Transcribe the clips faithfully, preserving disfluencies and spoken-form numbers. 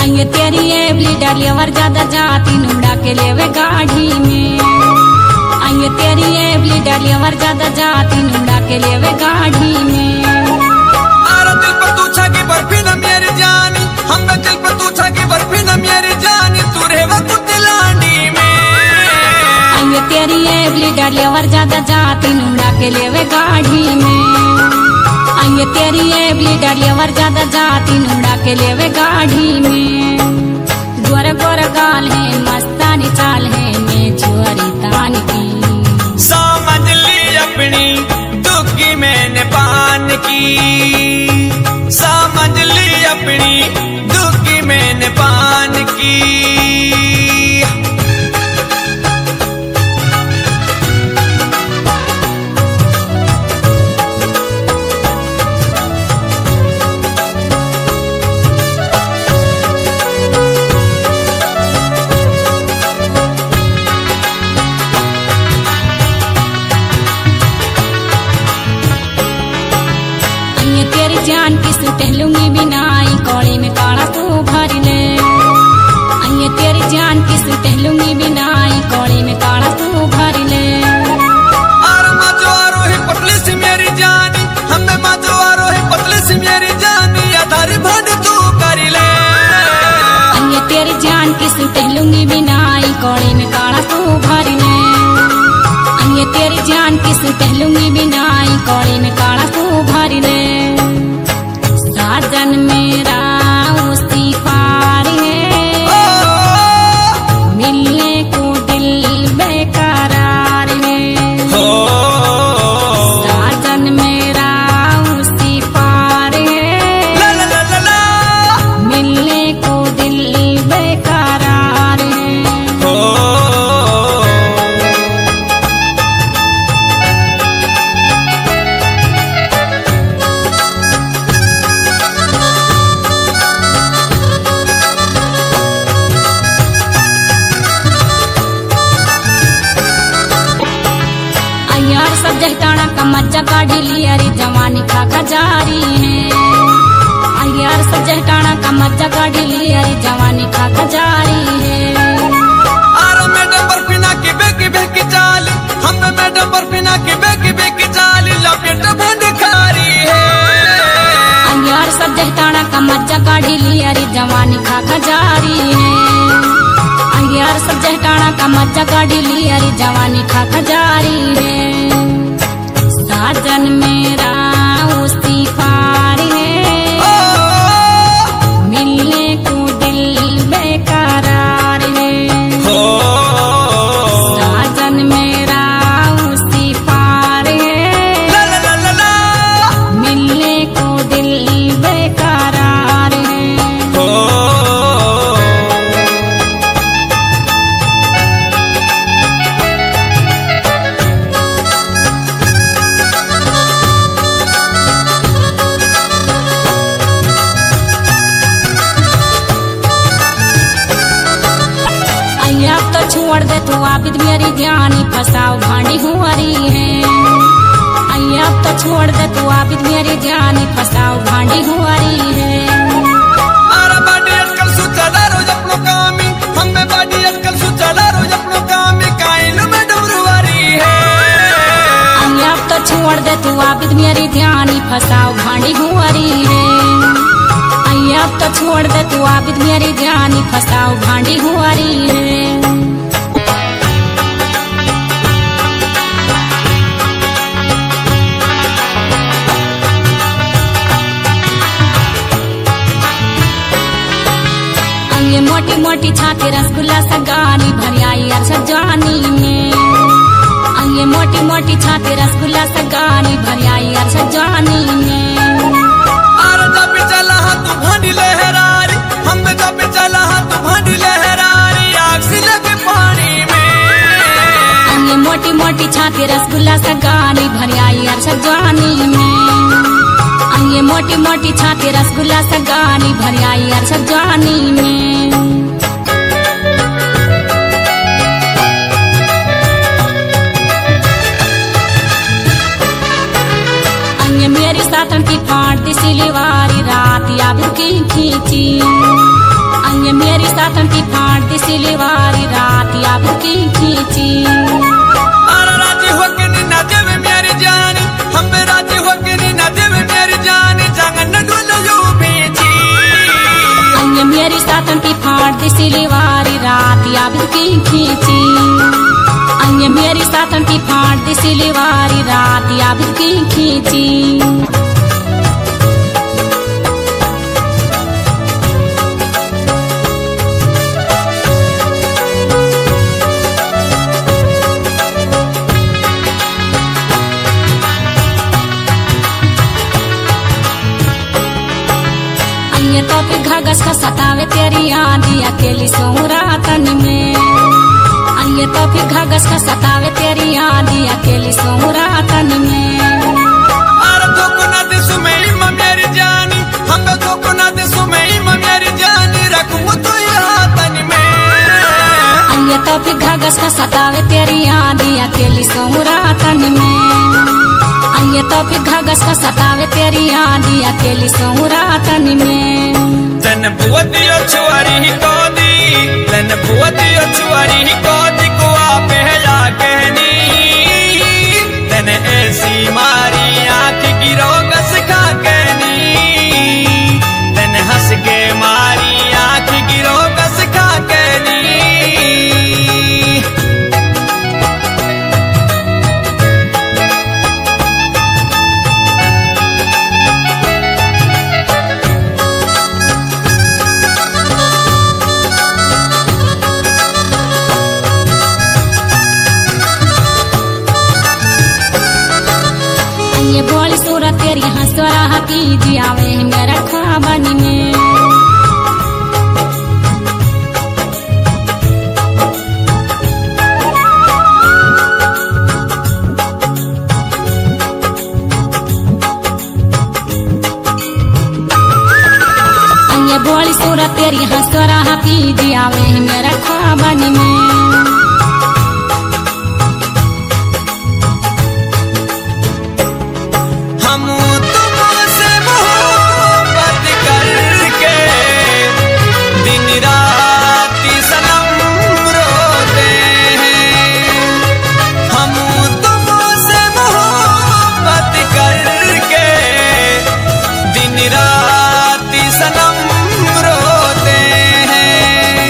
आइए तेरी एवली डालियावर ज्यादा जाती नुड़ा के लेवे गाड़ी में। आइए तेरी एवली डालियावर ज्यादा जाती नुड़ा के लेवे गाड़ी में। आरा दिल पर तू छाके बर्फी न मेरी जानी, हम दिल पर तू छाके बर्फी न मेरी जानी, तू रेवा कुत्ते लांडी में। आइए तेरी एवली डालियावर ज्यादा जाती नुड़ा के लेवे गाड़ी में। आइए तेरी एवली डालियावर ज्यादा जाती नुड़ा के लेवे गाड़ी में। गोर गोर गाल है मस्तानी चाल है मैं छुअरी तान की। समझ ली अपनी दुखी मैंने पान की, समझ ली अपनी दुखी मैंने पान की। तेरी जान की सुटहलूंगी बिनाई कौड़ी में काड़ा तू भर ले। आइए तेरी जान की सुटहलूंगी बिनाई कौड़ी में काड़ा तू भर ले। आर माजो आरो है पतली सी मेरी जानी, हमें माजो आरो है पतली सी मेरी जानी, आधार भंड तू कर ले। आइए तेरी जान की सुटहलूंगी बिनाई कौड़ी में काड़ा तू भर ले। आइए तेरी जान की सुटहलूंगी बिनाई कौड़ी में काड़ा तू भर ले। साजन मेरा उसी पार है, मिलने को दिल बेकरार है। साजन मेरा उसी पार है, ला ला ला ला ला, मिलने को दिल बेकरार है। यार सब जहटाना का मज्जा काढ़ी लिया रे जवानी खाका जारी है। यार सब जहटाना का मज्जा काढ़ी लिया रे जवानी खाका जारी है। आरा मैडम बर्फीना की बेकी बेकी चाली, हमें मैडम बर्फीना की बेकी बेकी चाली, लपेट भंड खारी है। यार सब जहटाना का मज्जा काढ़ी लिया रे जवानी खाका जारी है। यार सब जहटाना का मज्जा काढ़ी लिया रे जवानी खाका जारी है। साजन मेरा उसी पार है, मिलने को दिल बेकरार है। साजन मेरा उसी पार है, ला ला ला ला ला, मिलने को दिल बेकरार है। अब तो छोड़ दे तू आबिद मेरी जानी, फसाओ भांडी हुआरी है। अब तो छोड़ दे तू आबिद मेरी जानी, फसाओ भांडी हुआरी है। आरा बाडी अटकल सुचला रोज अपनो कामी, हमें बाडी अटकल सुचला रोज अपनो कामी, काइन में डमरुआरी है। अब तो छोड़ दे तू आबिद मेरी जानी, फसाओ भांडी हुआरी है। अब तो छोड़ दे तू आबिद मेरी जानी, फसाओ भांडी हुआरी है। ये मोटी मोटी छाती रसगुल्ला सगानी भरियाई अरसद जानी में। ये मोटी मोटी छाती रसगुल्ला सगानी भरियाई अरसद जानी में। आरा जब चला तू भांडी लहरारी, हम जब चला तू भांडी लहरारी, आग से लगे पानी में। ये मोटी मोटी छाती रसगुल्ला सगानी भरियाई अरसद जानी में। ये मोटी मोटी छाती रसगुल्ला सगानी भरियाई अरसद जानी में। सातन की फाड़ दी सिलीवारी रात याद की खींची। साथन की फाड़ दी सिलीवारी रात या बुकी खींची। अरे राजी होके नी नाचे में मेरी जान, हम पे राजी होके नी नाचे में मेरी जान, जांगन डोलो यो बीची। अन्य मेरी साथन की फाड़ दी सिलीवारी रात या बुकी खींची। अन्य मेरी साथन की फाड़ दी सिलीवारी रात या बुकी खींची। ये तो फिर घाघस का सतावे तेरी आंधी अकेली सोऊं रातन में। ये तो फिर घाघस का सतावे तेरी आंधी अकेली सोऊं रातन में। अरे तो को ना दे सुमई म मेरी जानी, हम तो को ना दे सुमई म मेरी जानी, रखूं तो यहाँ तन में। ये तो फिर घाघस का सतावे तेरी आंधी अकेली सोऊं रातन में। ये तो फिर घाघस का सतावे तेरी आंधी अकेली सोऊं रातन में। तन बुवतियो छुआरी ही कोदी, तन बुवतियो छुआरी ही कोदी को आप पहला कहनी। तन ऐसी मारी आँख की रोगस खा कहनी, तन हंस के मारी आँख की रोगस खा कहनी। ये बोली सूरत तेरी हंसरा की जियावे मेरा खाबन में। ये बोली सूरत तेरी हंसरा की जियावे मेरा खाबन में। हम तुमसे मोहब्बत करके दिन रात सनम रोते हैं। हम तुमसे मोहब्बत करके दिन रात सनम रोते हैं।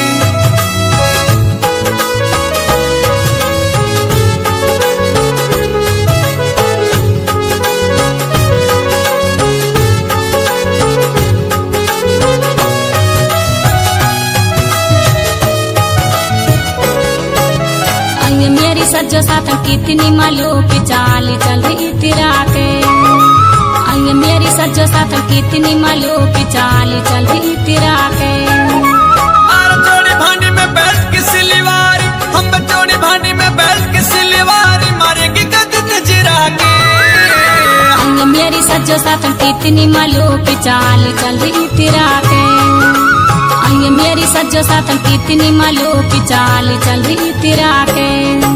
ये मेरी सज्जो साथन कितनी मालू की चाल चल रही तेरा के। ये मेरी सज्जो साथन कितनी मालू की चाल चल रही तेरा के। अरे चोड़ी भांडी में बैठ के सिलीवारी, हम चोड़ी भांडी में बैठ के सिलीवारी, मारेगी कद नजरा के। ये मेरी सज्जो साथन कितनी मालू की चाल चल रही तेरा के। ये मेरी सज्जो साथन कितनी मालू की चाल चल रही तेरा के।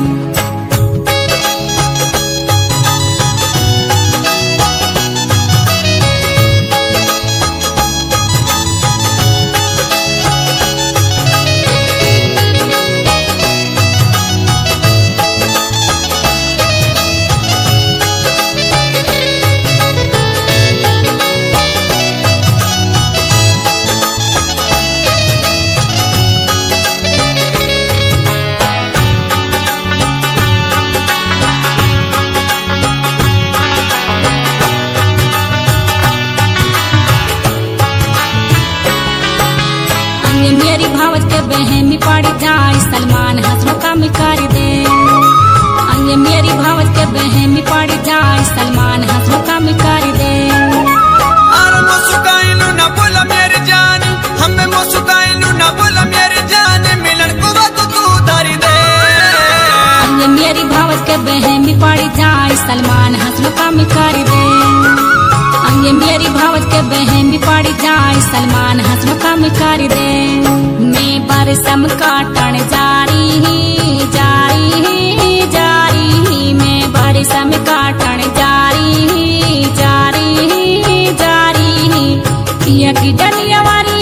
ये मेरी भावत के बहन पड़ जाए सलमान हंसो कम कर दे। ये मेरी भावत के बहन पड़ जाए सलमान हंसो कम कर दे। अरे मुस्काइलू ना बोला मेरी जान, हमें मुस्काइलू ना बोला मेरी जान, मिलन को बात तू धरी दे। ये मेरी भावत के बहन पड़ जाए सलमान हंसो कम कर दे। ये मेरी भावत के बहन पड़ जाए सलमान हंसो कम कर दे। मैं बरसम काटन जारी ही जारी ही जारी ही, मैं बरसम काटन जारी ही जारी ही जारी ही। की डलिया वाली